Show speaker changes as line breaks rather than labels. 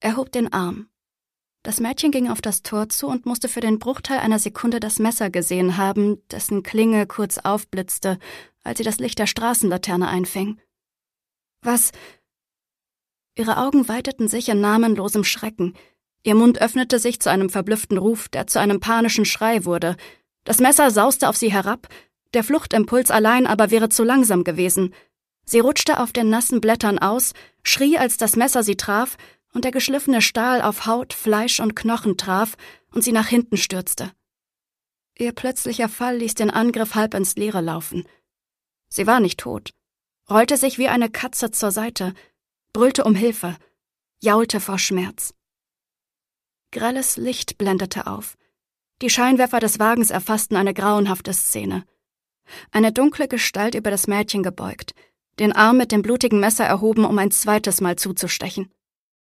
Er hob den Arm. Das Mädchen ging auf das Tor zu und musste für den Bruchteil einer Sekunde das Messer gesehen haben, dessen Klinge kurz aufblitzte, als sie das Licht der Straßenlaterne einfing. »Was?« Ihre Augen weiteten sich in namenlosem Schrecken. Ihr Mund öffnete sich zu einem verblüfften Ruf, der zu einem panischen Schrei wurde. Das Messer sauste auf sie herab, der Fluchtimpuls allein aber wäre zu langsam gewesen. Sie rutschte auf den nassen Blättern aus, schrie, als das Messer sie traf und der geschliffene Stahl auf Haut, Fleisch und Knochen traf und sie nach hinten stürzte. Ihr plötzlicher Fall ließ den Angriff halb ins Leere laufen. Sie war nicht tot, rollte sich wie eine Katze zur Seite, brüllte um Hilfe, jaulte vor Schmerz. Grelles Licht blendete auf. Die Scheinwerfer des Wagens erfassten eine grauenhafte Szene. Eine dunkle Gestalt über das Mädchen gebeugt, den Arm mit dem blutigen Messer erhoben, um ein zweites Mal zuzustechen.